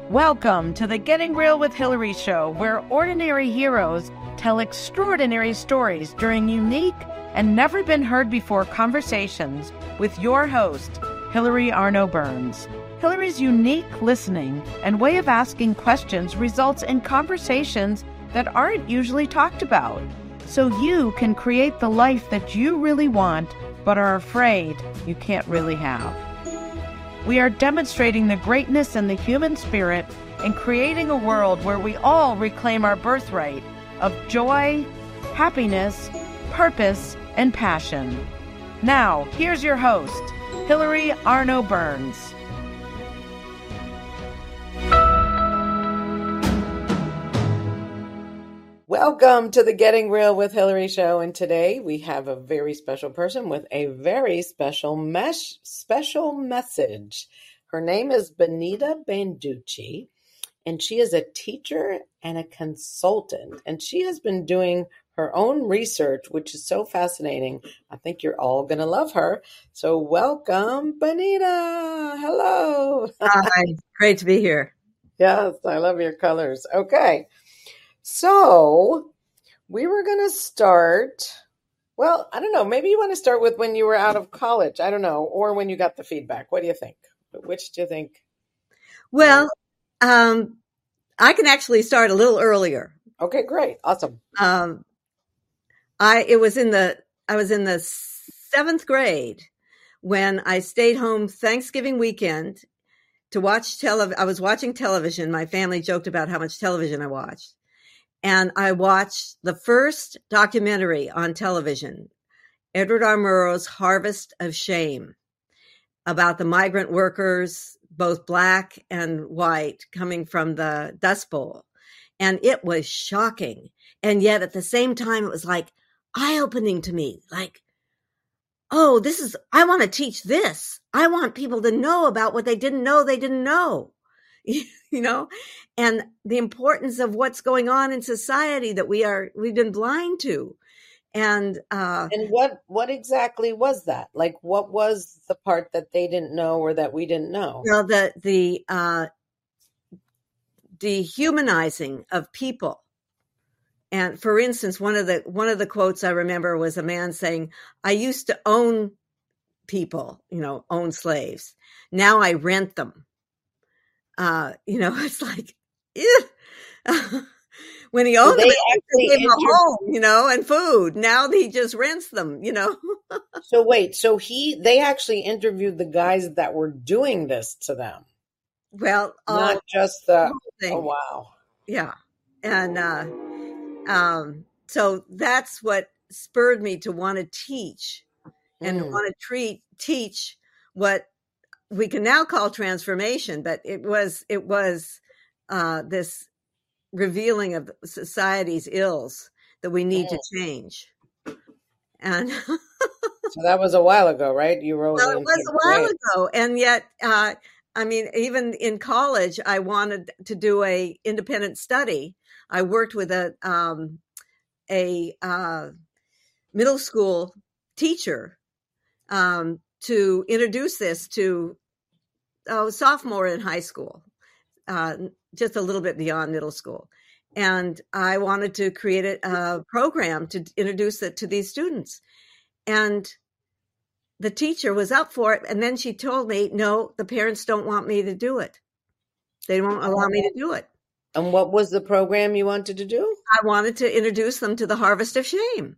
Welcome to the Getting Real with Hillary show, where ordinary heroes tell extraordinary stories during unique and never been heard before conversations with your host, Hillary Arno Burns. Hillary's unique listening and way of asking questions results in conversations that aren't usually talked about, so you can create the life that you really want but are afraid you can't really have. We are demonstrating the greatness in the human spirit and creating a world where we all reclaim our birthright of joy, happiness, purpose, and passion. Now, here's your host, Hillary Arno Burns. Welcome to the Getting Real with Hillary show, and today we have a very special person with a very special message. Her name is Benita Banducci, and she is a teacher and a consultant, and she has been doing her own research, which is so fascinating. I think you're all going to love her. So welcome, Benita. Hello. Hi, great to be here. Yes, I love your colors. Okay. So we were going to start, well, I don't know, maybe you want to start with when you were out of college, I don't know, or when you got the feedback. What do you think? Which do you think? Well, I can actually start a little earlier. Okay, great. Awesome. I was in the 7th grade when I stayed home Thanksgiving weekend to watch I was watching television. My family joked about how much television I watched. And I watched the first documentary on television, Edward R. Murrow's Harvest of Shame, about the migrant workers, both black and white, coming from the Dust Bowl. And it was shocking. And yet at the same time, it was like eye-opening to me. Like, oh, I want to teach this. I want people to know about what they didn't know. You know, and the importance of what's going on in society that we've been blind to. And what exactly was that? Like, what was the part that they didn't know or that we didn't know? Well, the dehumanizing of people. And for instance, one of the quotes I remember was a man saying, "I used to own people, own slaves. Now I rent them." It's like, when he owned them, he gave them a home, and food. Now he just rents them, So wait, they actually interviewed the guys that were doing this to them. Well, not just the thing. Oh, wow. Yeah. And, so that's what spurred me to want to teach and want to teach what we can now call transformation, but it was this revealing of society's ills that we need to change. And so that was a while ago, right? You wrote. Well, it was a while ago, and yet, even in college, I wanted to do a independent study. I worked with a middle school teacher to introduce this to sophomore in high school, just a little bit beyond middle school. And I wanted to create a program to introduce it to these students. And the teacher was up for it. And then she told me, no, the parents don't want me to do it. They won't allow me to do it. And what was the program you wanted to do? I wanted to introduce them to the Harvest of Shame.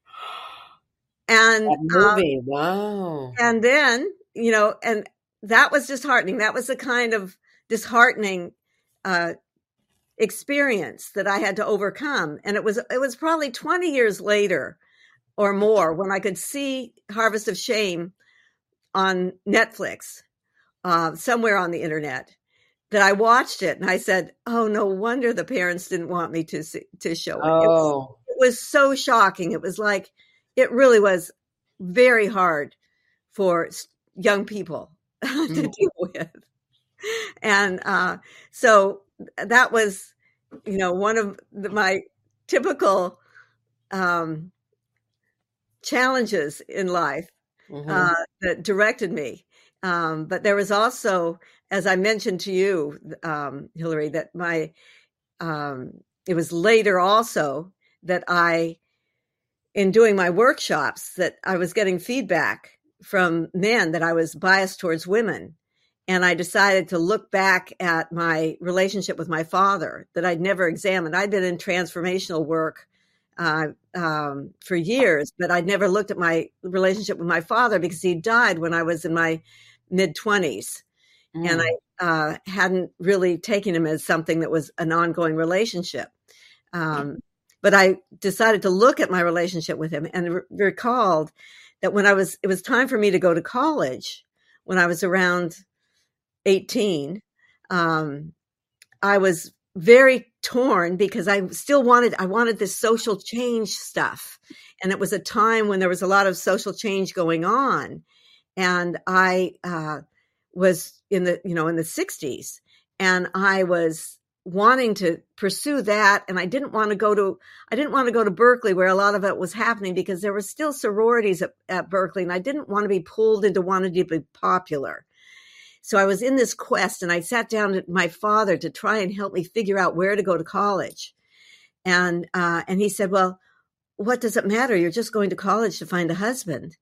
And that movie, wow. And then, and that was disheartening. That was the kind of disheartening experience that I had to overcome. And it was probably 20 years later or more when I could see Harvest of Shame on Netflix, somewhere on the internet, that I watched it and I said, oh, no wonder the parents didn't want me to show it. Oh. It was so shocking. It was like, it really was very hard for young people to deal with. And so that was, one of my typical challenges in life that directed me. But there was also as I mentioned to you, Hillary, that it was later also that in doing my workshops, that I was getting feedback from men that I was biased towards women. And I decided to look back at my relationship with my father that I'd never examined. I'd been in transformational work for years, but I'd never looked at my relationship with my father because he died when I was in my mid-20s. And I hadn't really taken him as something that was an ongoing relationship. But I decided to look at my relationship with him and recalled that it was time for me to go to college when I was around 18. I was very torn because I wanted this social change stuff. And it was a time when there was a lot of social change going on. And I was in the 60s, and I was wanting to pursue that. And I didn't want to go to Berkeley, where a lot of it was happening, because there were still sororities at Berkeley, and I didn't want to be pulled into wanting to be popular. So I was in this quest, and I sat down with my father to try and help me figure out where to go to college. And he said, well, what does it matter? You're just going to college to find a husband.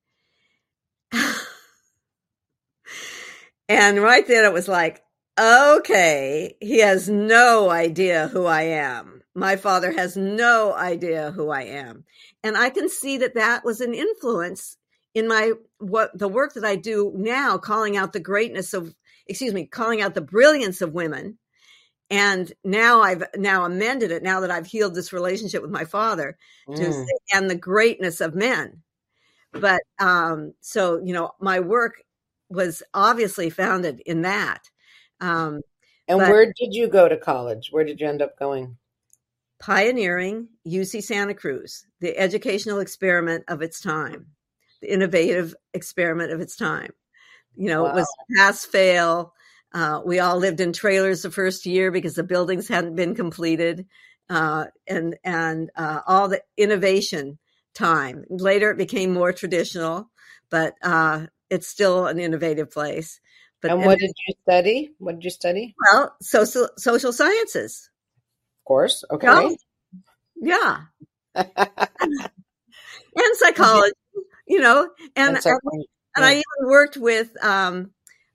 And right then it was like, okay, he has no idea who I am. My father has no idea who I am. And I can see that was an influence in the work that I do now, calling out the brilliance of women. And now I've amended it, now that I've healed this relationship with my father, to say, and the greatness of men. But, so, my work was obviously founded in that. And where did you go to college? Where did you end up going? Pioneering UC Santa Cruz, the educational experiment of its time, the innovative experiment of its time. Wow. It was pass fail. We all lived in trailers the first year because the buildings hadn't been completed, and all the innovation time. Later, it became more traditional, but it's still an innovative place. And what did you study? What did you study? Well, social sciences. Of course. Okay. Well, yeah. And psychology, and I even worked with I'm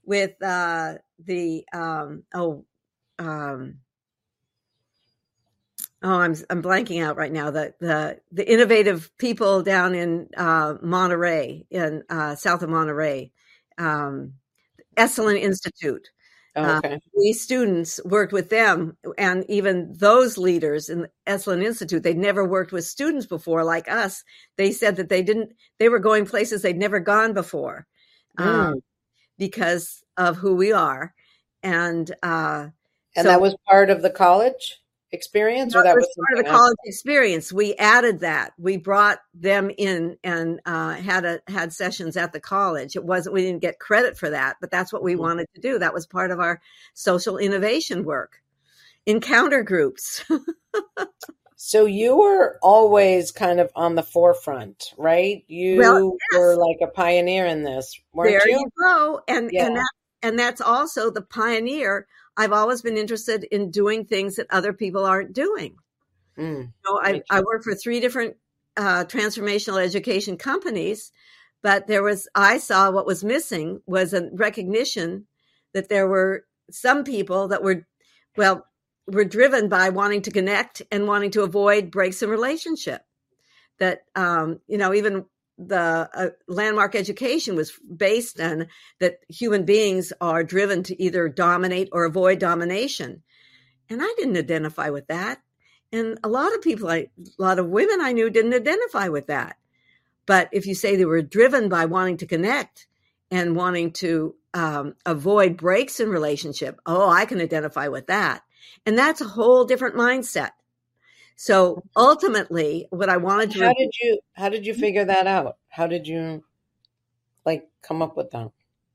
blanking out right now, the innovative people down in Monterey, in south of Monterey, Esalen Institute. Okay. We students worked with them, and even those leaders in the Esalen Institute, they'd never worked with students before like us. They said that they were going places they'd never gone before, because of who we are. And that was part of the college experience, or that was part of the college experience. We added that. We brought them in and had sessions at the college. We didn't get credit for that, but that's what we wanted to do. That was part of our social innovation work. Encounter groups. So you were always kind of on the forefront, right? You were like a pioneer in this, weren't you? There you go. And that's also the pioneer. I've always been interested in doing things that other people aren't doing. I work for 3 different transformational education companies, but I saw what was missing was a recognition that there were some people that were driven by wanting to connect and wanting to avoid breaks in relationship. That, even the landmark education was based on that human beings are driven to either dominate or avoid domination. And I didn't identify with that. And a lot of women I knew didn't identify with that. But if you say they were driven by wanting to connect and wanting to avoid breaks in relationship, I can identify with that. And that's a whole different mindset. So ultimately, what I wanted to how did you figure that out? How did you come up with that?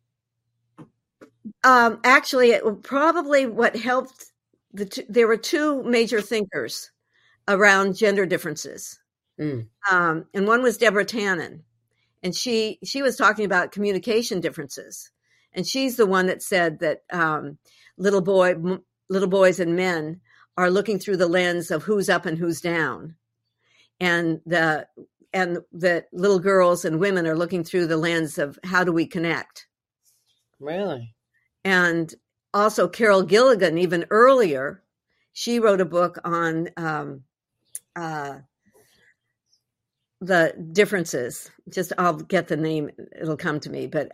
Actually, probably what helped there were 2 major thinkers around gender differences, and one was Deborah Tannen, and she was talking about communication differences, And she's the one that said that little boys and men are looking through the lens of who's up and who's down. And that little girls and women are looking through the lens of how do we connect. Really? And also Carol Gilligan, even earlier, she wrote a book on the differences. Just I'll get the name; it'll come to me. But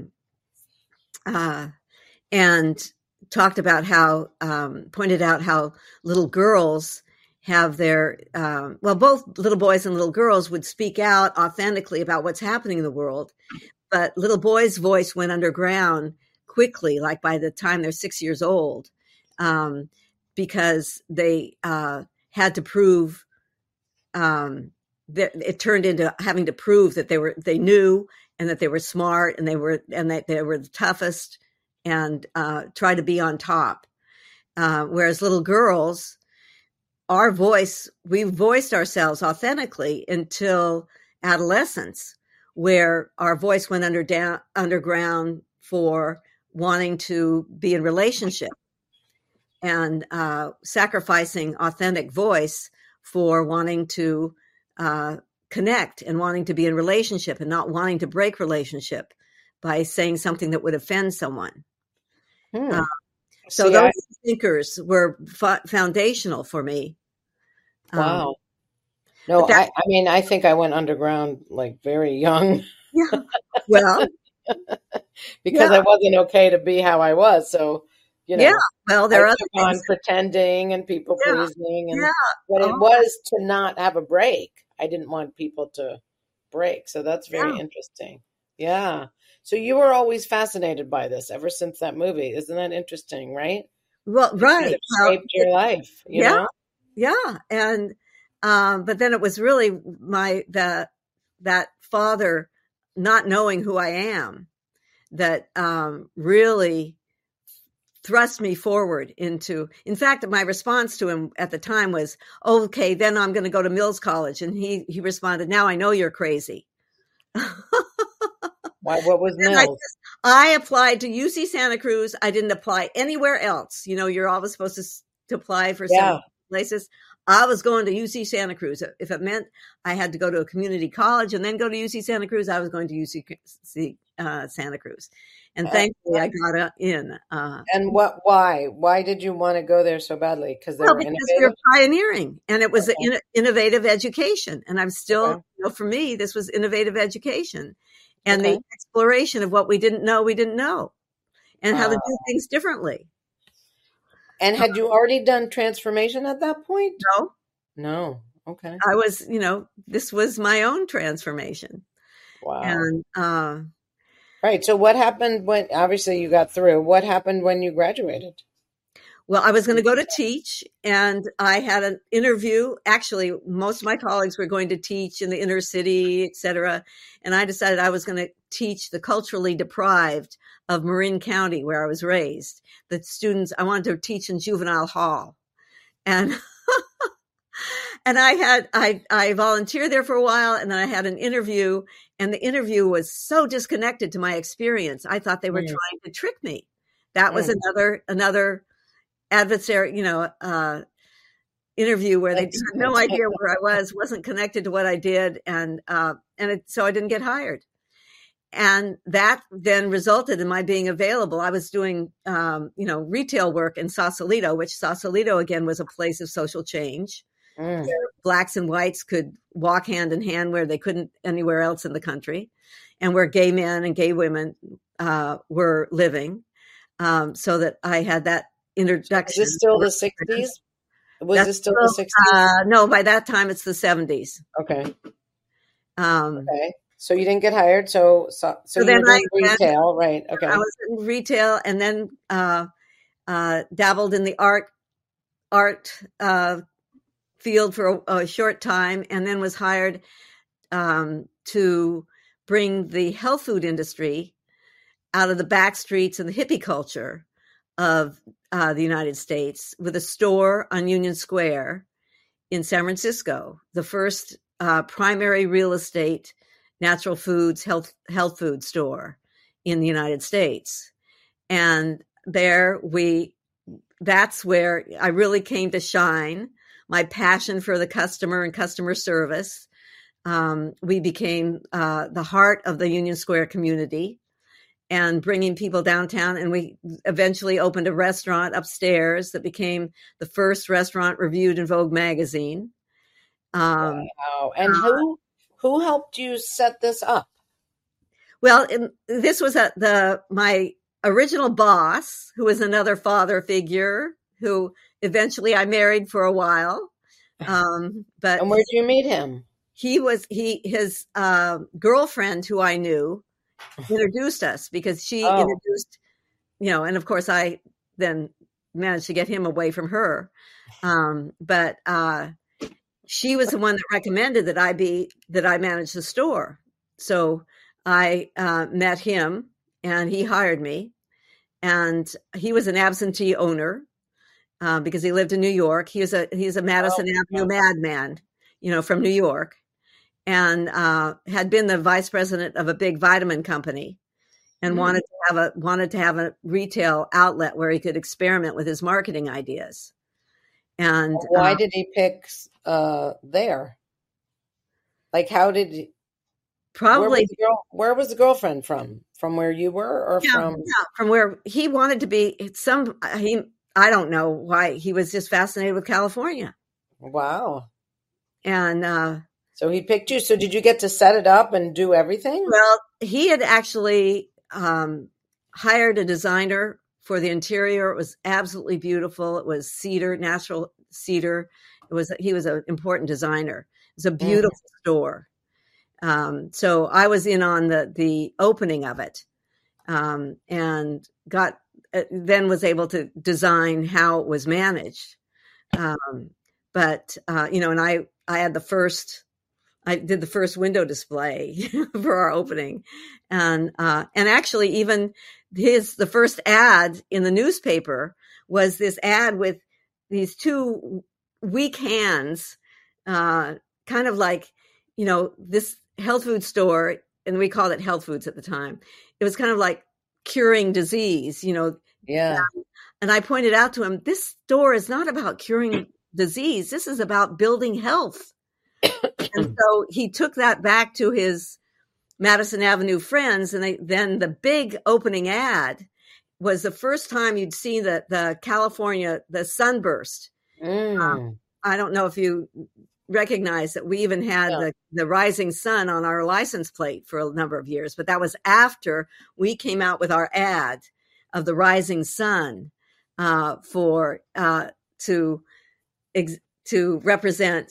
and talked about how pointed out how little girls have their both little boys and little girls would speak out authentically about what's happening in the world, but little boys' voice went underground quickly, like by the time they're 6 years old, because they had to prove that it turned into having to prove that they knew and that they were smart and that they were the toughest and try to be on top. Whereas little girls, we voiced ourselves authentically until adolescence, where our voice went underground for wanting to be in relationship and sacrificing authentic voice for wanting to connect and wanting to be in relationship and not wanting to break relationship by saying something that would offend someone. So those thinkers were foundational for me. Wow. No, I think I went underground like very young. Yeah. Well, because I wasn't okay to be how I was. So, yeah. Well, there are other things. Pretending and people pleasing, and but it was to not have a break. I didn't want people to break. So that's very interesting. Yeah. So you were always fascinated by this ever since that movie. Isn't that interesting? Right. Well, right. It shaped your life. You know? Yeah. And, but then it was really that father not knowing who I am that, really thrust me forward into, in fact, my response to him at the time was, okay, then I'm going to go to Mills College. And he responded, now I know you're crazy. Why? What was Mills? I applied to UC Santa Cruz. I didn't apply anywhere else. You know, you're always supposed to apply for some places. I was going to UC Santa Cruz. If it meant I had to go to a community college and then go to UC Santa Cruz, I was going to UC Santa Cruz. And thankfully, I got in. And why? Why did you want to go there so badly? Because they were innovative? Because we were pioneering, and it was innovative education. And I'm still, for me, this was innovative education. And the exploration of what we didn't know, and how to do things differently. And had you already done transformation at that point? No. Okay. I was, this was my own transformation. Wow. And, right. So what happened when, obviously you got through, what happened when you graduated? Well, I was going to go to teach, and I had an interview. Actually, most of my colleagues were going to teach in the inner city, et cetera. And I decided I was going to teach the culturally deprived of Marin County, where I was raised. The students, I wanted to teach in juvenile hall. And, and I volunteered there for a while, and then I had an interview, and the interview was so disconnected to my experience. I thought they were trying to trick me. That was another adversary, interview where they had no idea where I wasn't connected to what I did. So I didn't get hired. And that then resulted in my being available. I was doing, retail work in Sausalito, which Sausalito again was a place of social change. Where blacks and whites could walk hand in hand where they couldn't anywhere else in the country, and where gay men and gay women, were living. So that I had that introduction. Is this still the 60s? Was this still the 60s? No, by that time it's the 70s. Okay. Okay. So you didn't get hired. So you were doing retail, right? Okay. I was in retail, and then dabbled in the art field for a short time, and then was hired to bring the health food industry out of the back streets and the hippie culture of the United States, with a store on Union Square in San Francisco, the first primary real estate, natural foods, health food store in the United States. And that's where I really came to shine. My passion for the customer and customer service. We became the heart of the Union Square community and bringing people downtown. And we eventually opened a restaurant upstairs that became the first restaurant reviewed in Vogue magazine. Wow. And who helped you set this up? Well, this was my original boss, who was another father figure who eventually I married for a while. And where did you meet him? His girlfriend, who I knew, introduced us because she introduced, and of course I then managed to get him away from her. But she was the one that recommended that I manage the store. So I met him and he hired me, and he was an absentee owner because he lived in New York. He's a Madison Avenue madman, from New York, and had been the vice president of a big vitamin company, and wanted to have a retail outlet where he could experiment with his marketing ideas. And why did he pick there? Like, how did he? Probably. Where was the girlfriend from? From where you were, or from where he wanted to be? I don't know why. He was just fascinated with California. Wow. And so he picked you. So did you get to set it up and do everything? Well, he had actually hired a designer for the interior. It was absolutely beautiful. It was cedar, natural cedar. He was an important designer. It was a beautiful store. So I was in on the opening of it, and then was able to design how it was managed. But and I did the first window display for our opening, and actually even the first ad in the newspaper was this ad with these two weak hands, kind of like, this health food store, and we called it Health Foods at the time. It was kind of like curing disease, Yeah. And I pointed out to him, this store is not about curing disease. This is about building health. And so he took that back to his Madison Avenue friends. And then the big opening ad was the first time you'd seen the California, the sunburst. I don't know if you recognize that we even had the rising sun on our license plate for a number of years, but that was after we came out with our ad of the rising sun to represent.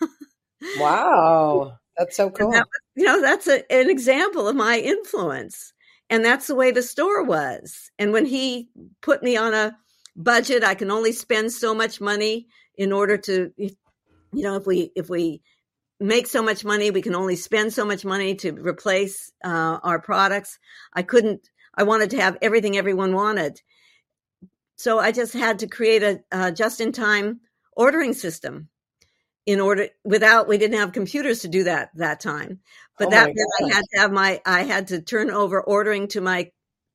Wow, that's so cool. That's an example of my influence, and that's the way the store was. And when he put me on a budget, I can only spend so much money in order to. If we make so much money, we can only spend so much money to replace our products. I wanted to have everything everyone wanted. So I just had to create a just-in-time ordering system we didn't have computers to do that time. But I had to turn over ordering to my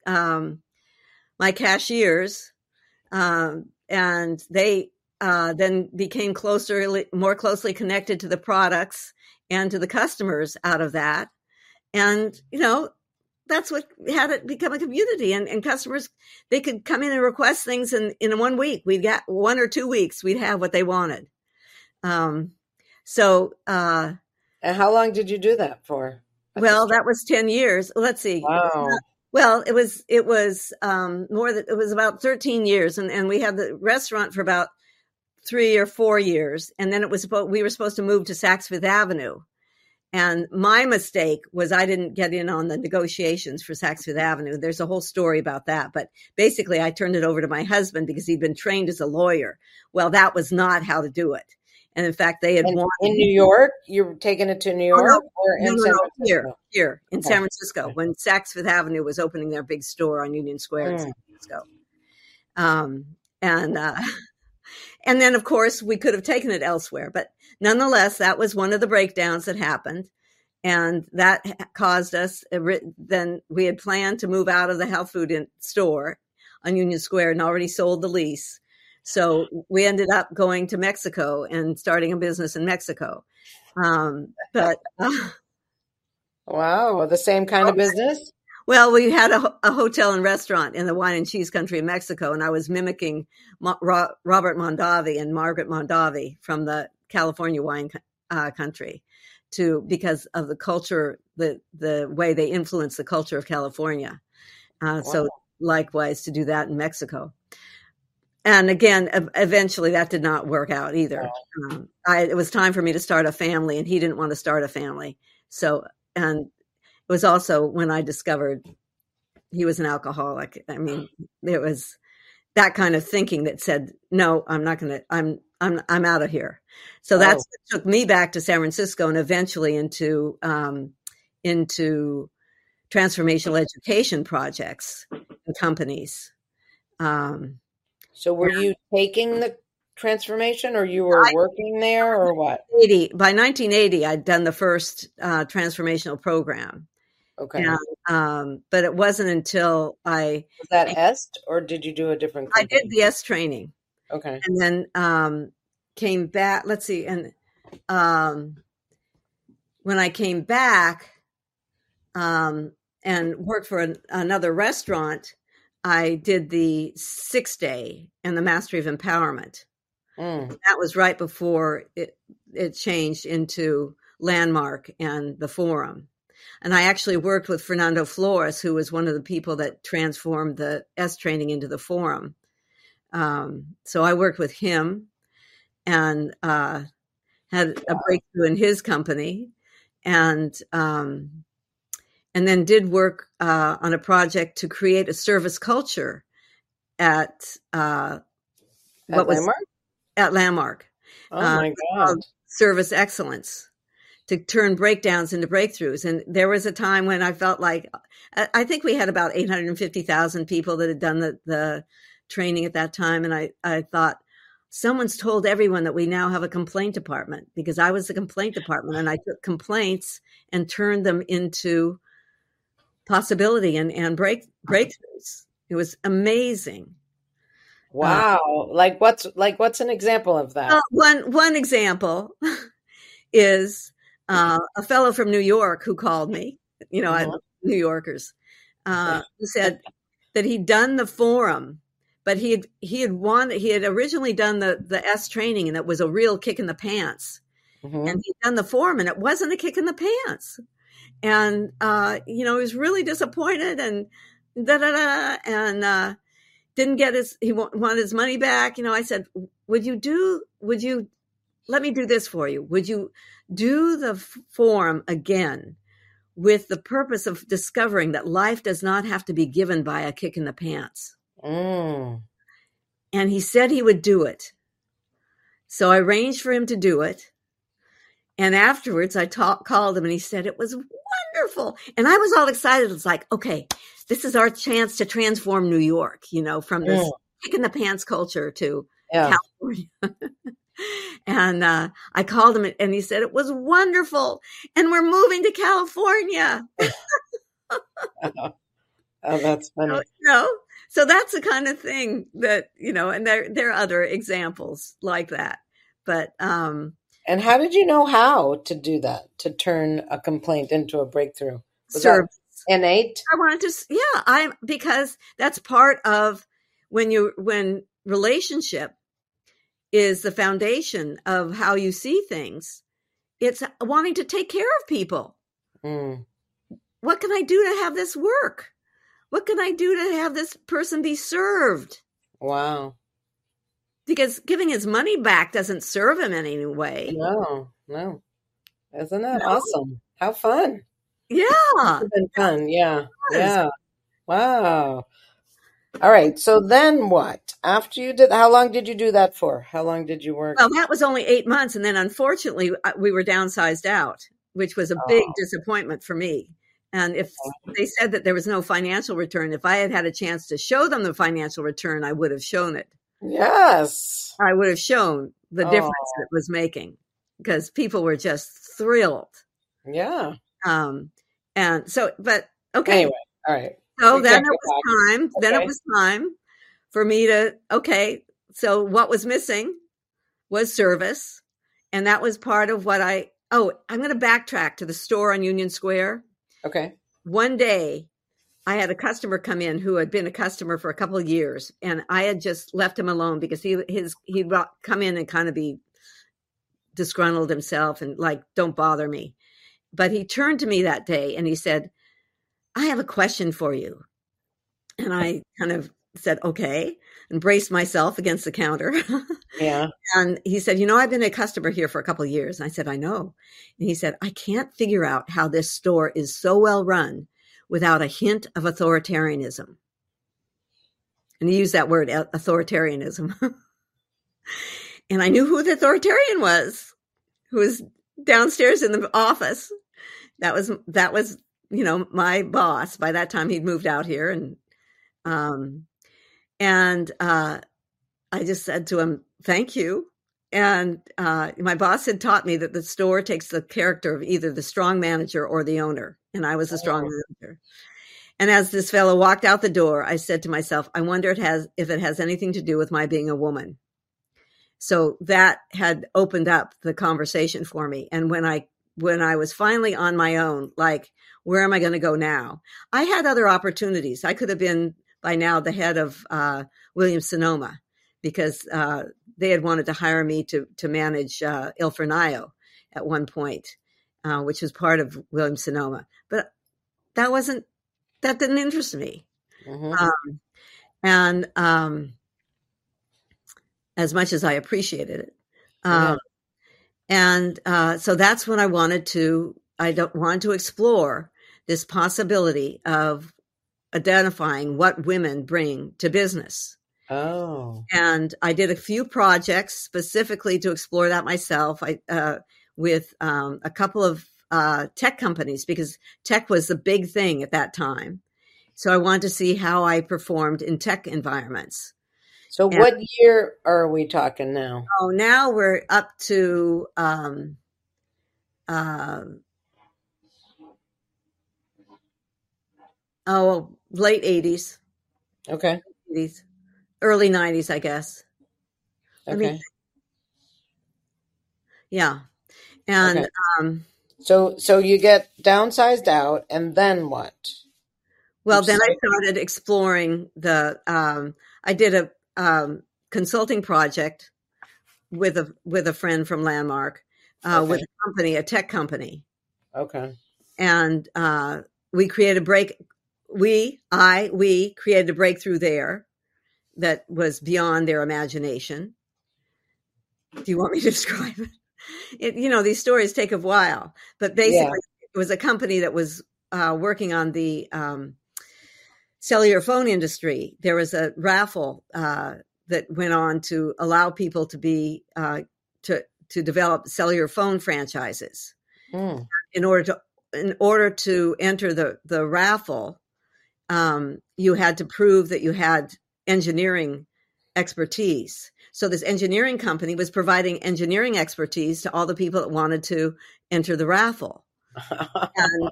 cashiers, and they then became more closely connected to the products and to the customers out of that. And, that's what had it become a community, and customers, they could come in and request things. And in 1 week, we'd get 1 or 2 weeks, we'd have what they wanted. And how long did you do that for? Well, that was 10 years. Let's see. Wow. Well, it was it was about 13 years. And we had the restaurant for about 3 or 4 years. And then we were supposed to move to Saks Fifth Avenue. And my mistake was I didn't get in on the negotiations for Saks Fifth Avenue. There's a whole story about that. But basically, I turned it over to my husband because he'd been trained as a lawyer. Well, that was not how to do it. And in fact, they had wanted in New York. You were taking it to New York, or in San Francisco? Here in San Francisco, when Saks Fifth Avenue was opening their big store on Union Square in San Francisco. And then, of course, we could have taken it elsewhere. But nonetheless, that was one of the breakdowns that happened. And that caused us, then we had planned to move out of the health food store on Union Square and already sold the lease. So we ended up going to Mexico and starting a business in Mexico. But wow, the same kind of business? Well, we had a hotel and restaurant in the wine and cheese country of Mexico, and I was mimicking Robert Mondavi and Margaret Mondavi from the California wine country, because of the culture, the way they influence the culture of California. Wow. So likewise to do that in Mexico. And again, eventually that did not work out either. Wow. It was time for me to start a family, and he didn't want to start a family. So, and it was also when I discovered he was an alcoholic. I mean, there was that kind of thinking that said, no, I'm not going to, I'm out of here. So that's what took me back to San Francisco and eventually into transformational education projects and companies. So were you taking the transformation, or you were working there, or what? By 1980, I'd done the first transformational program. Okay. And, but it wasn't until Was that EST, or did you do a different company? I did the EST training. Okay. And then came back, let's see, and when I came back and worked for another restaurant, I did the 6-day and the Mastery of Empowerment. That was right before it changed into Landmark and the Forum. And I actually worked with Fernando Flores, who was one of the people that transformed the EST training into the Forum. So I worked with him and had a breakthrough in his company, and then did work on a project to create a service culture at Landmark? At Landmark. Oh my God. Service excellence, to turn breakdowns into breakthroughs. And there was a time when I felt like, I think we had about 850,000 people that had done the training at that time. And I thought, someone's told everyone that we now have a complaint department, because I was the complaint department, and I took complaints and turned them into possibility and breakthroughs. It was amazing. Wow. What's an example of that? One example is a fellow from New York who called me, I love New Yorkers, who said that he'd done the Forum, but he had originally done the EST training, and it was a real kick in the pants. Mm-hmm. And he'd done the Forum, and it wasn't a kick in the pants. And, he was really disappointed and and didn't get he wanted his money back. I said, would you let me do this for you? Would you do the Forum again with the purpose of discovering that life does not have to be given by a kick in the pants? And he said he would do it. So I arranged for him to do it. And afterwards I called him, and he said it was wonderful. And I was all excited. It's like, okay, this is our chance to transform New York, from this kick in the pants culture to California. And I called him, and he said it was wonderful, and we're moving to California. Oh, that's funny. So that's the kind of thing that, and there are other examples like that. But and how did you know how to do that, to turn a complaint into a breakthrough? Was that innate? I wanted to, because that's part of when relationship is the foundation of how you see things. It's wanting to take care of people. What can I do to have this work? What can I do to have this person be served? Wow. Because giving his money back doesn't serve him in any way. No. Isn't that awesome? How fun. Yeah. It's been fun. Yeah. Yeah. Wow. All right. So then what? After you did, how long did you do that for? How long did you work? Well, that was only 8 months. And then unfortunately, we were downsized out, which was a big disappointment for me. And if they said that there was no financial return, if I had had a chance to show them the financial return, I would have shown it. Yes. I would have shown the difference it was making, because people were just thrilled. Yeah. And so, but okay. Anyway, all right. So then it was time. Then it was time for me to, okay, so what was missing was service. And that was part of what I'm going to backtrack to the store on Union Square. Okay. One day I had a customer come in who had been a customer for a couple of years, and I had just left him alone because he'd come in and kind of be disgruntled himself and like, don't bother me. But he turned to me that day and he said, I have a question for you. And I kind of said, okay, and braced myself against the counter. Yeah. And he said, I've been a customer here for a couple of years. And I said, I know. And he said, I can't figure out how this store is so well run without a hint of authoritarianism. And he used that word, authoritarianism. And I knew who the authoritarian was, who was downstairs in the office. That was, my boss. By that time he'd moved out here. And I just said to him, thank you. And my boss had taught me that the store takes the character of either the strong manager or the owner. And I was the strong manager. And as this fellow walked out the door, I said to myself, I wonder if it has anything to do with my being a woman. So that had opened up the conversation for me. And when I was finally on my own, like, where am I going to go now? I had other opportunities. I could have been by now the head of Williams-Sonoma, because they had wanted to hire me to manage Il Fornaio at one point, which was part of Williams-Sonoma. But that didn't interest me. Mm-hmm. As much as I appreciated it. So that's when I wanted to explore this possibility of identifying what women bring to business. Oh. And I did a few projects specifically to explore that myself. With a couple of tech companies, because tech was the big thing at that time. So I wanted to see how I performed in tech environments. So what year are we talking now? Oh, now we're up to late 80s. Okay. 80s, early 90s, I guess. Okay. Yeah. And okay. So you get downsized out, and then what? Well, then I started exploring I did a consulting project with a friend from Landmark, with a company, a tech company. Okay. And we created we created a breakthrough there that was beyond their imagination. Do you want me to describe it? These stories take a while, but basically it was a company that was working on the cellular phone industry. There was a raffle that went on to allow people to be to develop cellular phone franchises. Mm. In order to enter the raffle, you had to prove that you had engineering expertise. So this engineering company was providing engineering expertise to all the people that wanted to enter the raffle. And,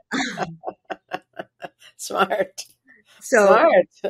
Smart. So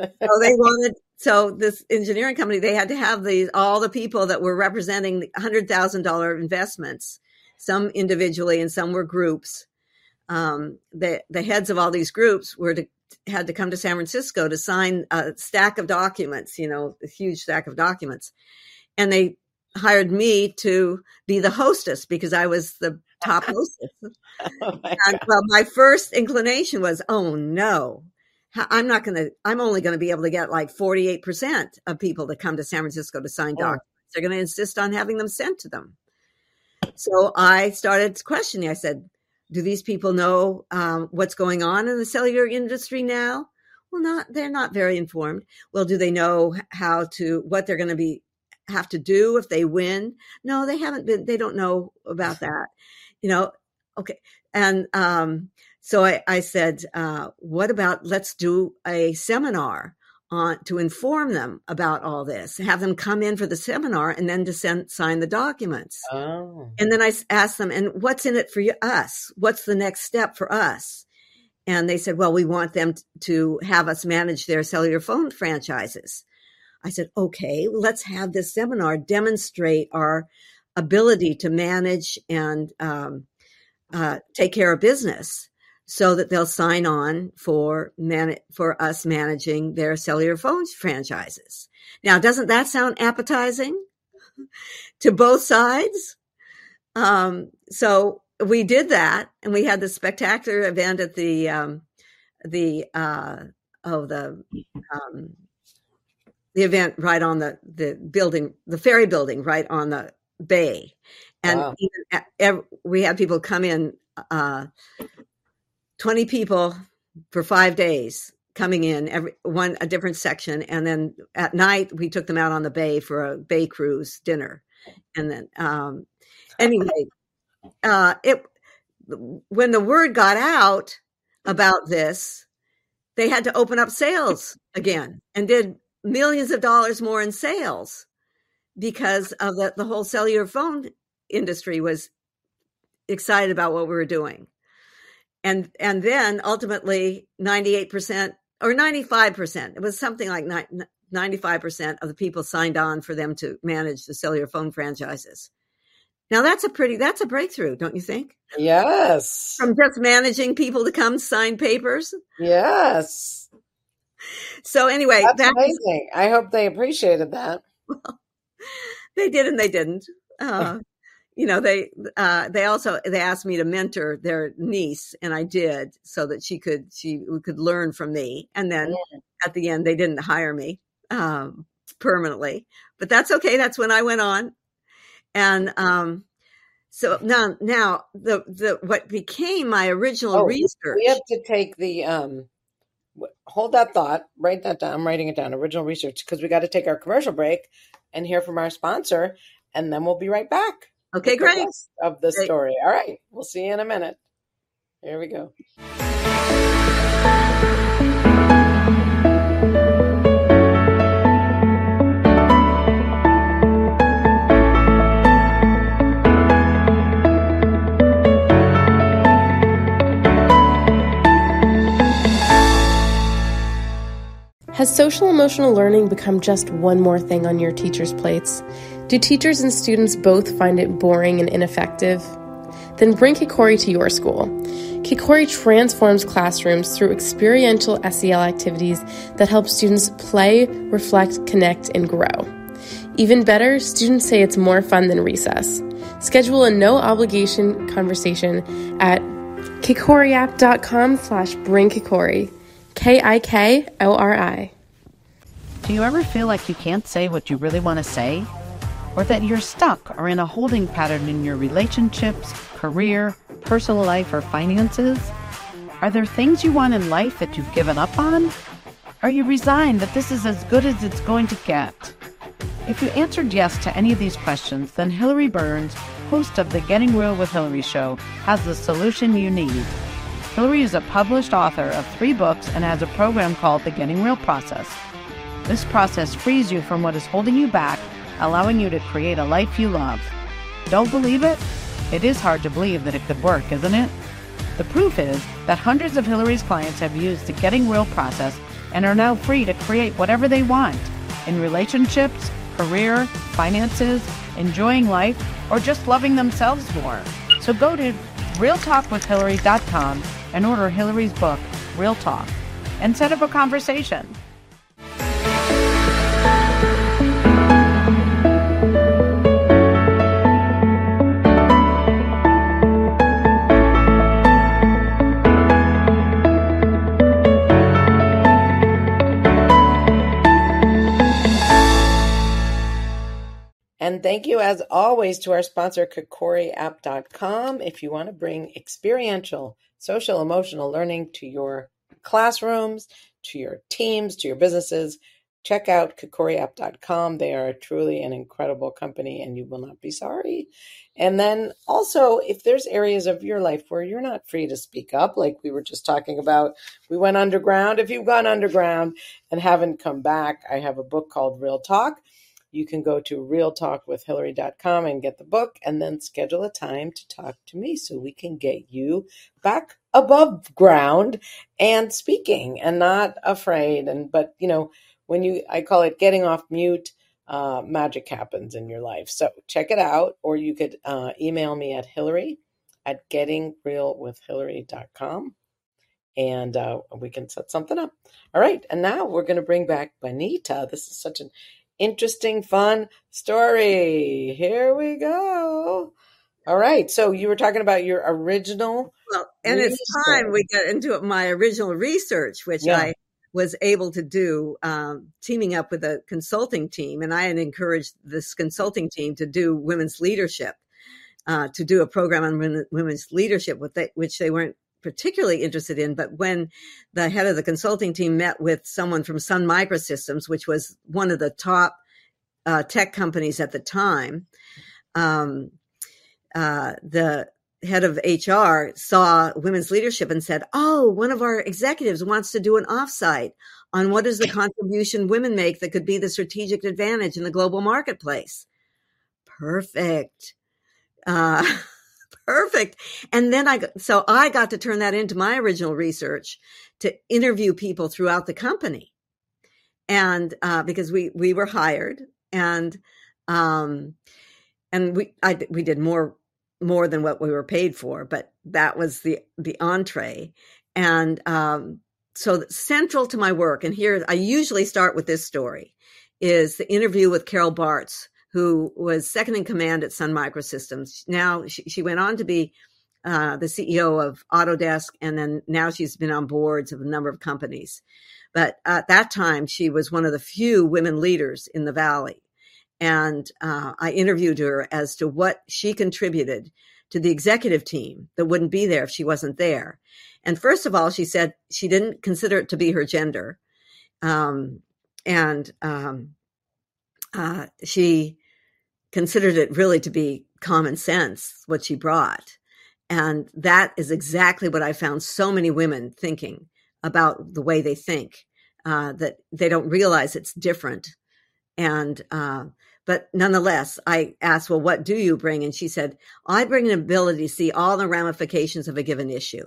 this engineering company, they had to have all the people that were representing $100,000 investments, some individually and some were groups. The heads of all these groups had to come to San Francisco to sign a stack of documents, a huge stack of documents. And they hired me to be the hostess because I was the top hostess. My first inclination was, oh no, I'm only going to be able to get like 48% of people to come to San Francisco to sign documents. They're going to insist on having them sent to them. So I started questioning. I said, do these people know what's going on in the cellular industry now? Well, they're not very informed. Well, do they know what they're going to have to do if they win? No, they don't know about that. Okay. And so I said, what about let's do a seminar to inform them about all this, have them come in for the seminar and then to sign the documents. Oh. And then I asked them, and what's in it for us? What's the next step for us? And they said, well, we want them to have us manage their cellular phone franchises. I said, okay, let's have this seminar demonstrate our ability to manage and take care of business, so that they'll sign on for us managing their cellular phone franchises. Now, doesn't that sound appetizing to both sides? So we did that, and we had this spectacular event at the event right on the building, the ferry building right on the bay. And wow. We had people come in, 20 people for 5 days coming in, a different section. And then at night we took them out on the bay for a bay cruise dinner. And then, anyway, when the word got out about this, they had to open up sales again and did millions of dollars more in sales, because of the whole cellular phone industry was excited about what we were doing. And then ultimately 98% or 95%, it was something like 95% of the people signed on for them to manage the cellular phone franchises. Now that's a breakthrough, don't you think? Yes. From just managing people to come sign papers. Yes. So anyway, that's amazing. I hope they appreciated that. Well, they did and they didn't. They asked me to mentor their niece, and I did, so that she could learn from me. And then at the end, they didn't hire me permanently, but that's okay. That's when I went on. And so now the what became my original research. We have to take the hold that thought. Write that down. I'm writing it down. Original research, because we got to take our commercial break and hear from our sponsor, and then we'll be right back. Okay, great. Of the story. All right. We'll see you in a minute. Here we go. Has social emotional learning become just one more thing on your teachers' plates? Do teachers and students both find it boring and ineffective? Then bring Kikori to your school. Kikori transforms classrooms through experiential SEL activities that help students play, reflect, connect, and grow. Even better, students say it's more fun than recess. Schedule a no-obligation conversation at kikoriapp.com/bringkikori. KIKORI. Do you ever feel like you can't say what you really want to say? Or that you're stuck or in a holding pattern in your relationships, career, personal life, or finances? Are there things you want in life that you've given up on? Are you resigned that this is as good as it's going to get? If you answered yes to any of these questions, then Hillary Burns, host of the Getting Real with Hillary show, has the solution you need. Hillary is a published author of 3 books and has a program called the Getting Real Process. This process frees you from what is holding you back, allowing you to create a life you love. Don't believe it? It is hard to believe that it could work, isn't it? The proof is that hundreds of Hillary's clients have used the Getting Real process and are now free to create whatever they want in relationships, career, finances, enjoying life, or just loving themselves more. So go to realtalkwithhillary.com and order Hillary's book, Real Talk, and set up a conversation. And thank you, as always, to our sponsor, KikoriApp.com. If you want to bring experiential, social, emotional learning to your classrooms, to your teams, to your businesses, check out KikoriApp.com. They are truly an incredible company, and you will not be sorry. And then also, if there's areas of your life where you're not free to speak up, like we were just talking about, we went underground. If you've gone underground and haven't come back, I have a book called Real Talk. You can go to realtalkwithhillary.com and get the book, and then schedule a time to talk to me so we can get you back above ground and speaking and not afraid. But I call it getting off mute, magic happens in your life. So check it out, or you could email me at Hillary@gettingrealwithhillary.com, and we can set something up. All right, and now we're going to bring back Bonita. This is such an interesting, fun story. Here we go. All right, so you were talking about your original. Well, and research. It's time we get into my original research, which I was able to do teaming up with a consulting team. And I had encouraged this consulting team to do women's leadership, to do a program on women's leadership, which they weren't particularly interested in. But when the head of the consulting team met with someone from Sun Microsystems, which was one of the top tech companies at the time, the head of HR saw women's leadership and said, "Oh, one of our executives wants to do an offsite on what is the contribution women make that could be the strategic advantage in the global marketplace." Perfect. Perfect. And then I got to turn that into my original research to interview people throughout the company. And, because we were hired and we did more than what we were paid for, but that was the entree. And, so central to my work, and here I usually start with this story, is the interview with Carol Bartz, who was second in command at Sun Microsystems. Now she went on to be the CEO of Autodesk, and then now she's been on boards of a number of companies. But at that time, she was one of the few women leaders in the Valley. And I interviewed her as to what she contributed to the executive team that wouldn't be there if she wasn't there. And first of all, she said she didn't consider it to be her gender. She considered it really to be common sense, what she brought. And that is exactly what I found so many women thinking about the way they think, that they don't realize it's different. And, but nonetheless, I asked, well, what do you bring? And she said, I bring an ability to see all the ramifications of a given issue.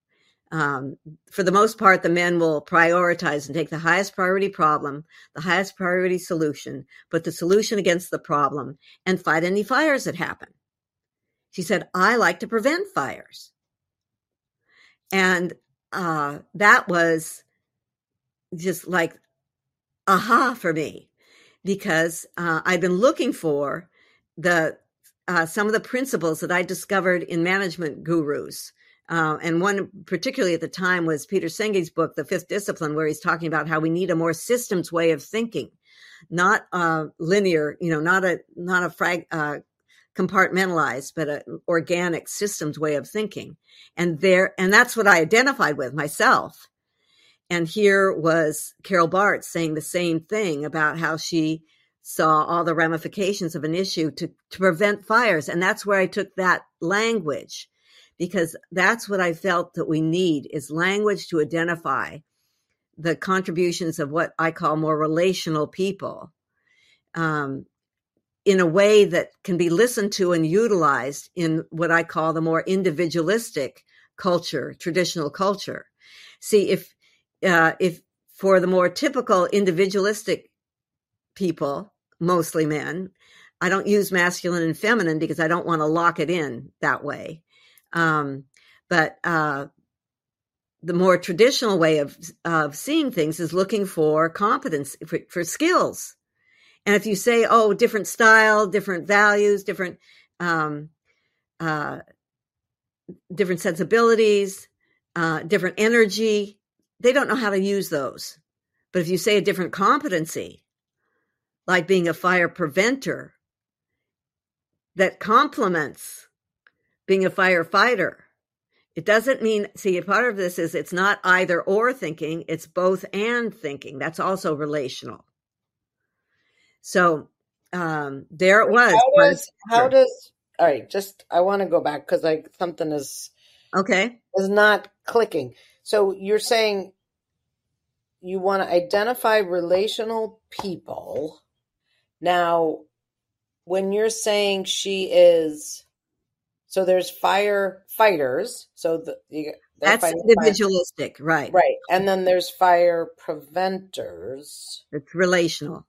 For the most part, the men will prioritize and take the highest priority problem, the highest priority solution, put the solution against the problem, and fight any fires that happen. She said, I like to prevent fires. And that was just like, aha for me, because I've been looking for some of the principles that I discovered in management gurus. And one particularly at the time was Peter Senge's book, The Fifth Discipline, where he's talking about how we need a more systems way of thinking, not linear, not a compartmentalized, but an organic systems way of thinking. And that's what I identified with myself. And here was Carol Bartz saying the same thing about how she saw all the ramifications of an issue to prevent fires. And that's where I took that language, because that's what I felt that we need, is language to identify the contributions of what I call more relational people, in a way that can be listened to and utilized in what I call the more individualistic culture, traditional culture. See, if for the more typical individualistic people, mostly men, I don't use masculine and feminine because I don't want to lock it in that way. But the more traditional way of seeing things is looking for competence, for skills. And if you say, oh, different style, different values, different sensibilities, different energy, they don't know how to use those. But if you say a different competency, like being a fire preventer, that complements being a firefighter, it doesn't mean, see, part of this is it's not either or thinking, it's both and thinking. That's also relational. So there it was. How does all right, I want to go back because something is not clicking. So you're saying you want to identify relational people. Now, when you're saying she is, so there's firefighters. So That's individualistic, right? Right. And then there's fire preventers. It's relational.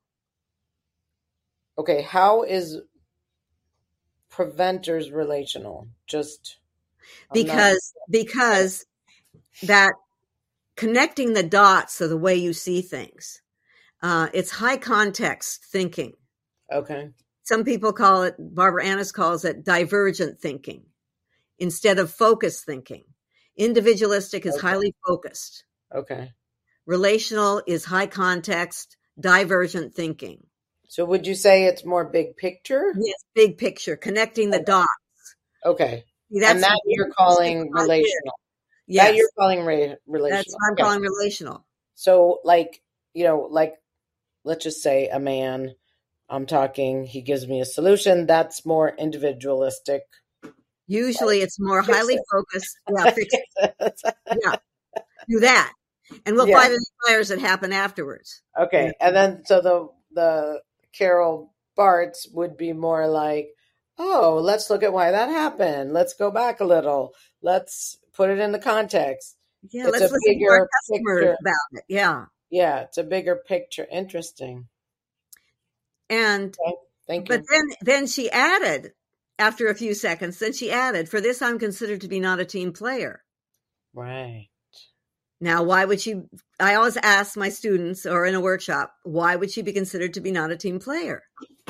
Okay, how is preventers relational? Just because that connecting the dots of the way you see things. It's high context thinking. Okay. Some people call it, Barbara Annis calls it divergent thinking instead of focused thinking. Individualistic is highly focused. Okay. Relational is high context, divergent thinking. So would you say it's more big picture? Yes, big picture, connecting the dots. Okay. And that you're calling relational. Yes. That you're calling relational. That's what I'm calling relational. So like let's just say a man, I'm talking, he gives me a solution. That's more individualistic. Usually it's more highly focused. Yeah, fix it. Yeah, do that. And we'll find any fires that happen afterwards. Okay. Yeah. And then, so the Carol Bartz would be more like, oh, let's look at why that happened. Let's go back a little. Let's put it in the context. Yeah, let's listen to our customers about it. Yeah. Yeah, it's a bigger picture. Interesting. And thank you. But then she added, after a few seconds, for this I'm considered to be not a team player. Right. Now, why would she, I always ask my students or in a workshop, why would she be considered to be not a team player?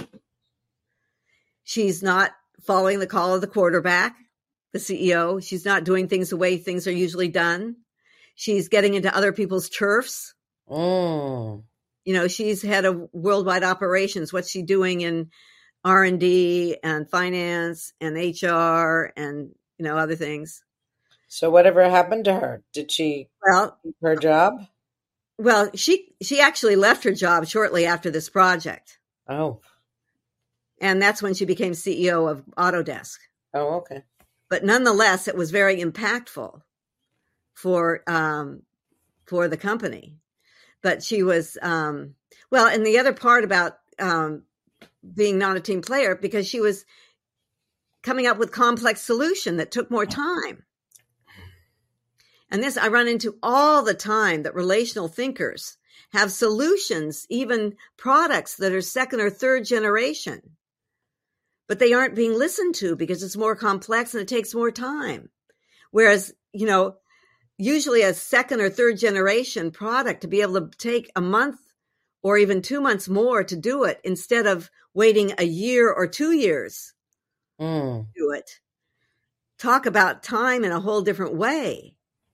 She's not following the call of the quarterback, the CEO. She's not doing things the way things are usually done. She's getting into other people's turfs. Mm. She's head of worldwide operations. What's she doing in R&D and finance and HR and, other things? So whatever happened to her? Did she keep her job? Well, she actually left her job shortly after this project. Oh. And that's when she became CEO of Autodesk. Oh, okay. But nonetheless, it was very impactful for the company. But she was, and the other part about being not a team player, because she was coming up with complex solution that took more time. And this I run into all the time, that relational thinkers have solutions, even products that are second or third generation, but they aren't being listened to because it's more complex and it takes more time. Whereas, usually a second or third generation product, to be able to take a month or even 2 months more to do it instead of waiting a year or 2 years to do it. Talk about time in a whole different way.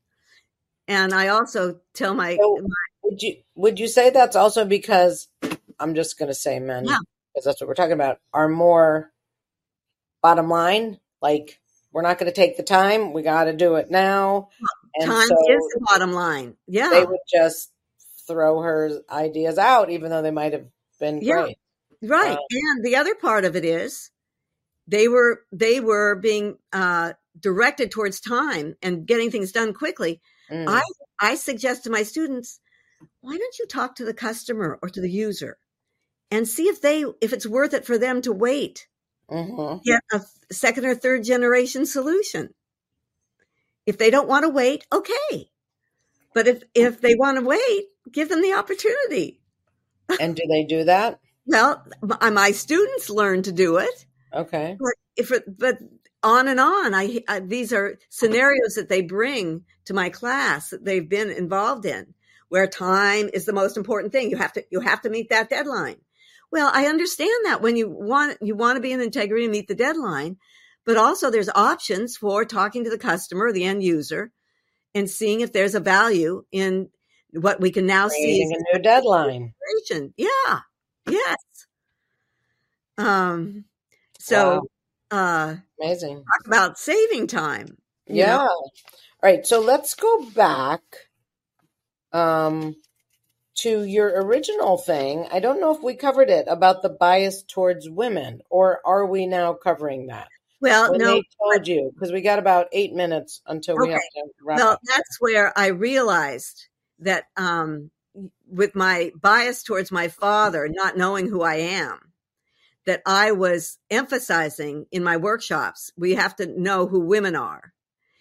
And I also tell would you say that's also because, I'm just going to say men, because that's what we're talking about, are more bottom line? Like, we're not going to take the time. We got to do it now. And time is the bottom line. Yeah. They would just throw her ideas out, even though they might have been great. Right. And the other part of it is they were being directed towards time and getting things done quickly. I suggest to my students, why don't you talk to the customer or to the user and see if it's worth it for them to wait, get a second or third generation solution. If they don't want to wait, okay. But if they want to wait, give them the opportunity. And do they do that? Well, my students learn to do it. Okay. But on and on, these are scenarios that they bring to my class that they've been involved in, where time is the most important thing. You have to meet that deadline. Well, I understand that when you want to be in integrity and meet the deadline, but also there's options for talking to the customer, the end user, and seeing if there's a value in what we can now see. A new deadline. Yeah. Yes. So, wow. Amazing. Talk about saving time. Yeah. All right. So let's go back to your original thing. I don't know if we covered it about the bias towards women, or are we now covering that? Well, no. They told you, because we got about 8 minutes until we have to wrap up. That's where I realized that with my bias towards my father, not knowing who I am, that I was emphasizing in my workshops, we have to know who women are.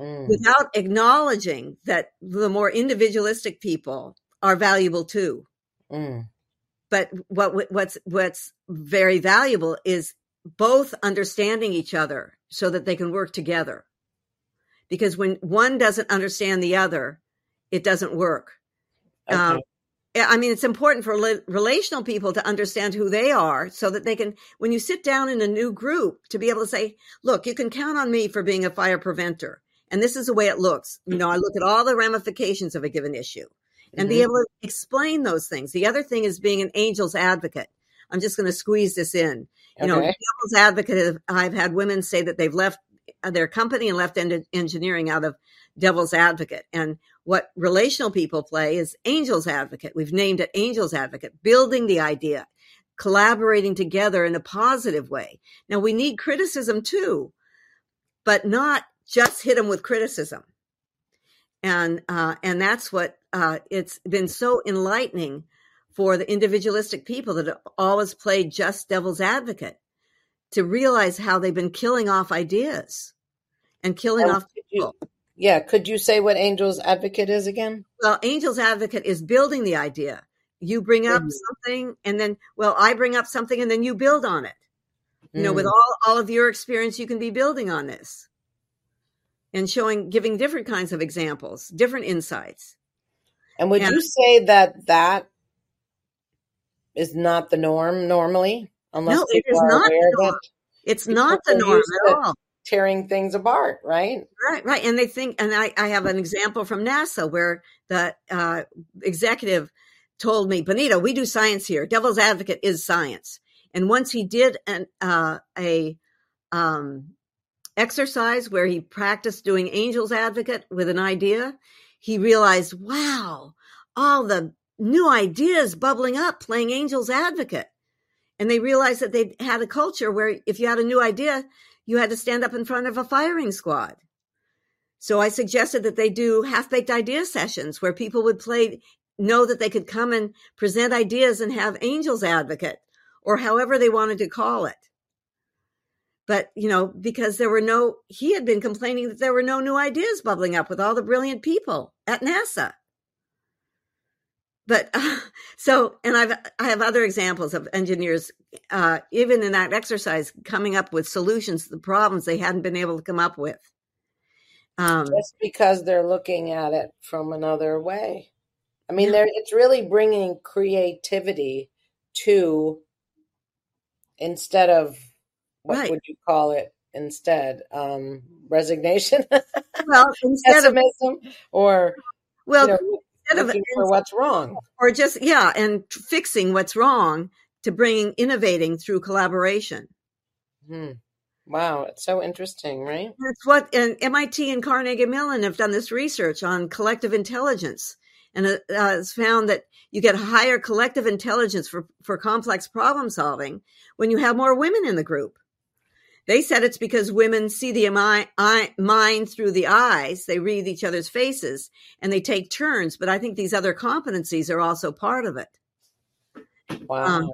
without acknowledging that the more individualistic people are valuable too. But what's very valuable is both understanding each other so that they can work together. Because when one doesn't understand the other, it doesn't work. Okay. I mean, it's important for relational people to understand who they are so that they can, when you sit down in a new group, to be able to say, look, you can count on me for being a fire preventer. And this is the way it looks. You know, I look at all the ramifications of a given issue and be able to explain those things. The other thing is being an angel's advocate. I'm just going to squeeze this in. You know, devil's advocate, I've had women say that they've left their company and left engineering out of devil's advocate. And what relational people play is angel's advocate. We've named it angel's advocate, building the idea, collaborating together in a positive way. Now, we need criticism too, but not just hit them with criticism. And that's what it's been so enlightening for the individualistic people that have always played just devil's advocate, to realize how they've been killing off ideas and killing off people. Could you say what angel's advocate is again? Well, angel's advocate is building the idea. You bring up something and then, I bring up something and then you build on it. You know, with all of your experience, you can be building on this and giving different kinds of examples, different insights. And would you say that is not the norm normally? Unless no, it is not the norm. It's not the norm at all. Tearing things apart, right? Right. And they think, and I have an example from NASA where the executive told me, Bonita, we do science here. Devil's advocate is science. And once he did a exercise where he practiced doing angel's advocate with an idea, he realized, wow, all the new ideas bubbling up playing angel's advocate. And they realized that they had a culture where if you had a new idea, you had to stand up in front of a firing squad. So I suggested that they do half-baked idea sessions where people would know that they could come and present ideas and have angel's advocate or however they wanted to call it. But, you know, because he had been complaining that there were no new ideas bubbling up with all the brilliant people at NASA. But and I have other examples of engineers, even in that exercise, coming up with solutions to the problems they hadn't been able to come up with. Just because they're looking at it from another way. I mean, it's really bringing creativity to, instead of, what would you call it instead? Resignation? Well, instead pessimism, or looking for what's wrong, or just and fixing what's wrong to bring innovating through collaboration. Wow, it's so interesting, right? That's what, and MIT and Carnegie Mellon have done this research on collective intelligence, and it's found that you get higher collective intelligence for complex problem solving when you have more women in the group. They said it's because women see the mind through the eyes. They read each other's faces and they take turns. But I think these other competencies are also part of it. Wow.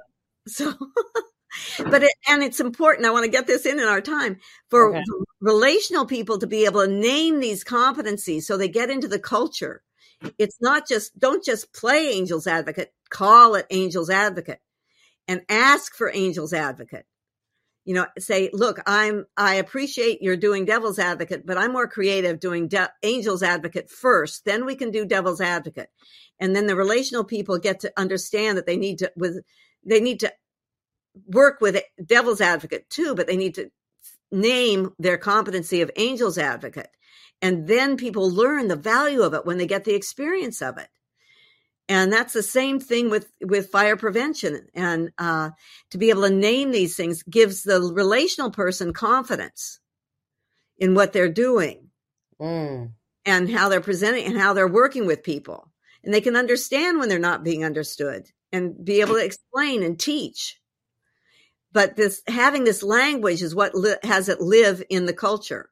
But it's important. I want to get this in our time for relational people to be able to name these competencies so they get into the culture. It's not don't just play angel's advocate, call it angel's advocate and ask for angel's advocate. You know, say, look, I appreciate you're doing devil's advocate, but I'm more creative doing angel's advocate first. Then we can do devil's advocate. And then the relational people get to understand that they need to work with devil's advocate too, but they need to name their competency of angel's advocate. And then people learn the value of it when they get the experience of it. And that's the same thing with fire prevention. And to be able to name these things gives the relational person confidence in what they're doing and how they're presenting and how they're working with people. And they can understand when they're not being understood and be able to explain and teach. But having this language is what has it live in the culture.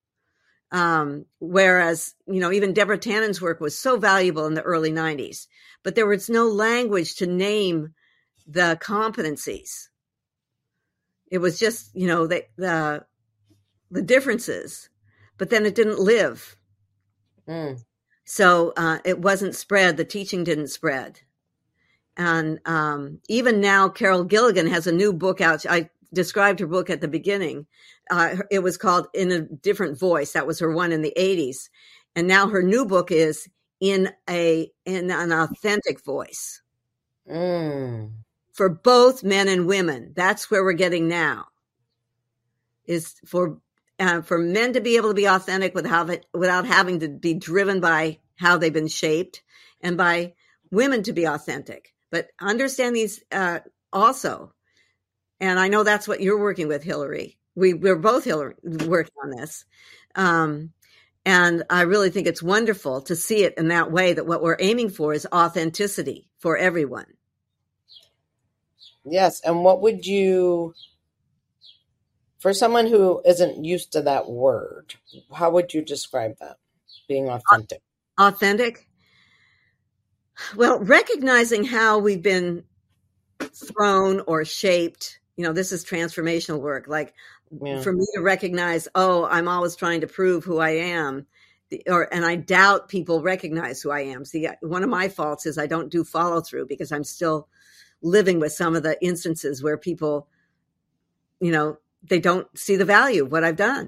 Whereas, you know, even Deborah Tannen's work was so valuable in the early 90s, but there was no language to name the competencies. It was just, you know, the differences. but then it didn't live. So it wasn't spread. The teaching didn't spread. And even now, Carol Gilligan has a new book out. I described her book at the beginning. It was called In a Different Voice. That was her one in the 80s. And now her new book is In an Authentic Voice. For both men and women. That's where we're getting now. Is for men to be able to be authentic without having to be driven by how they've been shaped, and by women to be authentic. But understand these also. And I know that's what you're working with, Hillary. We're both working on this. And I really think it's wonderful to see it in that way, that what we're aiming for is authenticity for everyone. Yes. And what would you, for someone who isn't used to that word, how would you describe that, being authentic? Authentic? Well, recognizing how we've been thrown or shaped, this is transformational work. Like for me to recognize, I'm always trying to prove who I am, and I doubt people recognize who I am. See, one of my faults is I don't do follow through, because I'm still living with some of the instances where people, they don't see the value of what I've done.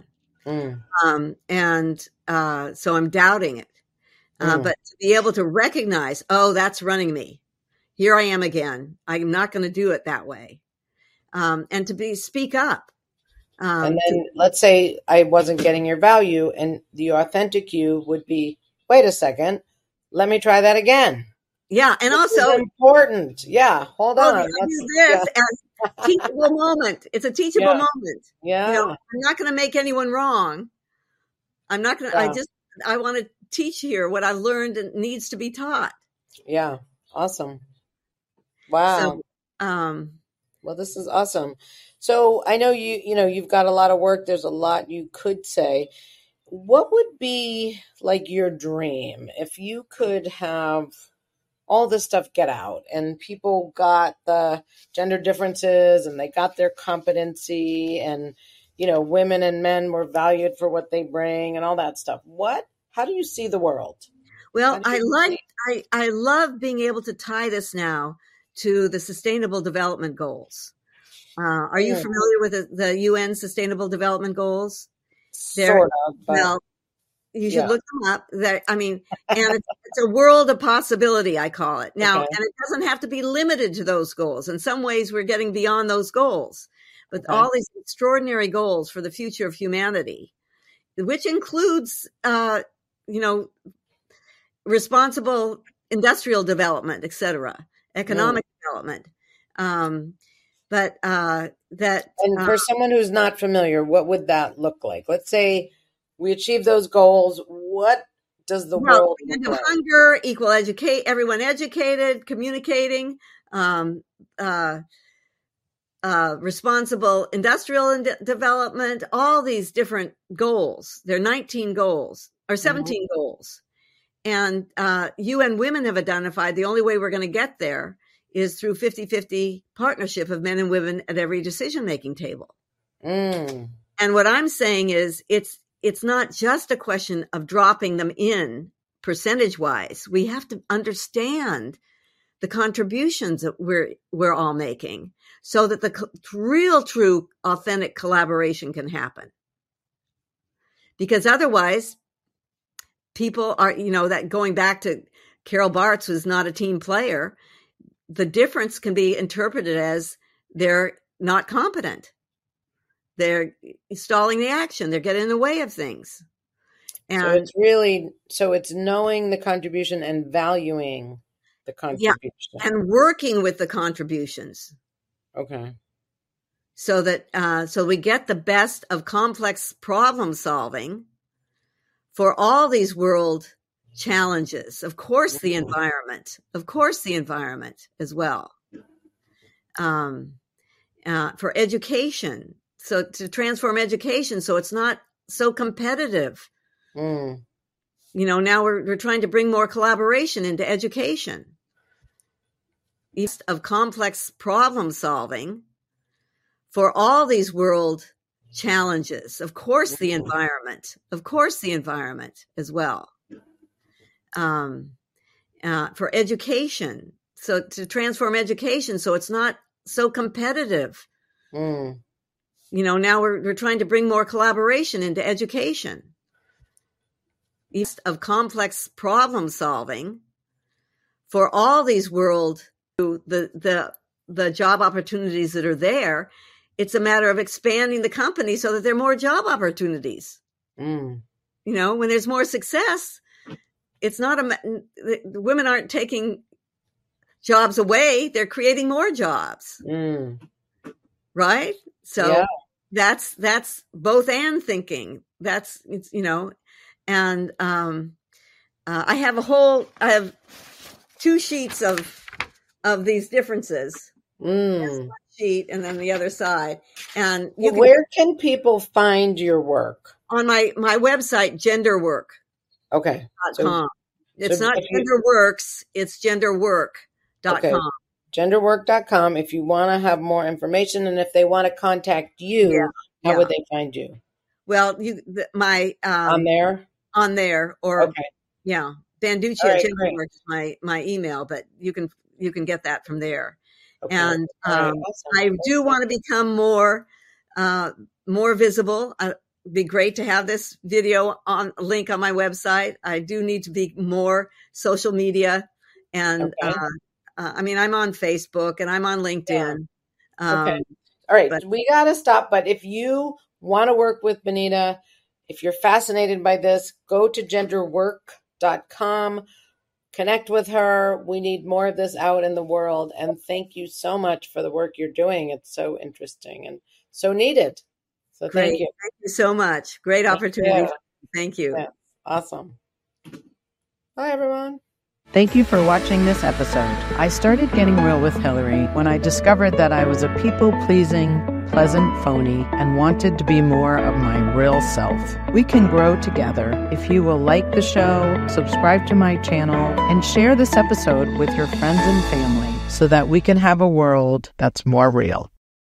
So I'm doubting it. But to be able to recognize, that's running me. Here I am again. I'm not going to do it that way. And to speak up. And then let's say I wasn't getting your value, and the authentic you would be, wait a second, let me try that again. Yeah. And this also is important. Yeah. Hold on. This as teachable moment. It's a teachable moment. Yeah. I'm not going to make anyone wrong. I'm not going to, I want to teach here what I've learned and needs to be taught. Yeah. Awesome. Wow. So, well, this is awesome. So I know you've got a lot of work. There's a lot you could say. What would be like your dream if you could have all this stuff get out and people got the gender differences and they got their competency, and, women and men were valued for what they bring and all that stuff? How do you see the world? Well, I love being able to tie this now to the Sustainable Development Goals. Are you familiar with the UN Sustainable Development Goals? Sort of. Well, you should look them up. And it's a world of possibility, I call it. Now, and it doesn't have to be limited to those goals. In some ways, we're getting beyond those goals. But all these extraordinary goals for the future of humanity, which includes, responsible industrial development, et cetera, economic development. For someone who's not familiar, what would that look like? Let's say we achieve those goals. What does the world look like? Hunger, equal everyone educated, communicating, responsible industrial development, all these different goals. There are 19 goals or 17 goals. And UN Women have identified the only way we're going to get there is through 50-50 partnership of men and women at every decision-making table. And what I'm saying is it's not just a question of dropping them in percentage-wise. We have to understand the contributions that we're all making so that the real, true, authentic collaboration can happen. Because otherwise, people are, that going back to Carol Bartz was not a team player. The difference can be interpreted as they're not competent. They're stalling the action. They're getting in the way of things. And so it's knowing the contribution and valuing the contribution. Yeah, and working with the contributions. Okay. So that, so we get the best of complex problem solving for all these world challenges. Of course, the environment as well. For education. So to transform education, so it's not so competitive. Now we're trying to bring more collaboration into education. Of complex problem solving for all these world challenges. Of course, the environment as well. For education, so to transform education so it's not so competitive. You know, now we're trying to bring more collaboration into education. Of complex problem solving for all these the job opportunities that are there. It's a matter of expanding the company so that there are more job opportunities. You know, when there's more success, it's not the women aren't taking jobs away. They're creating more jobs. Right. So that's both and thinking. That's, you know, and I have 2 sheets of these differences. One sheet and then the other side. And where can people find your work? On my website, genderwork. Okay. It's not GenderWorks, it's genderwork.com. Okay. Genderwork.com if you want to have more information, and if they want to contact you, how would they find you? Well, on there or Banducci at Genderwork is my email, but you can get that from there. Okay. And awesome. I do want to become more visible. It'd be great to have this video link on my website. I do need to be more social media, and I mean, I'm on Facebook and I'm on LinkedIn. Okay. All right. We got to stop. But if you want to work with Benita, if you're fascinated by this, go to genderwork.com, connect with her. We need more of this out in the world. And thank you so much for the work you're doing. It's so interesting and so needed. So thank you. Thank you so much. Great opportunity. Thank you. Yeah. Awesome. Bye, everyone. Thank you for watching this episode. I started Getting Real with Hillary when I discovered that I was a people-pleasing, pleasant phony and wanted to be more of my real self. We can grow together if you will like the show, subscribe to my channel, and share this episode with your friends and family so that we can have a world that's more real.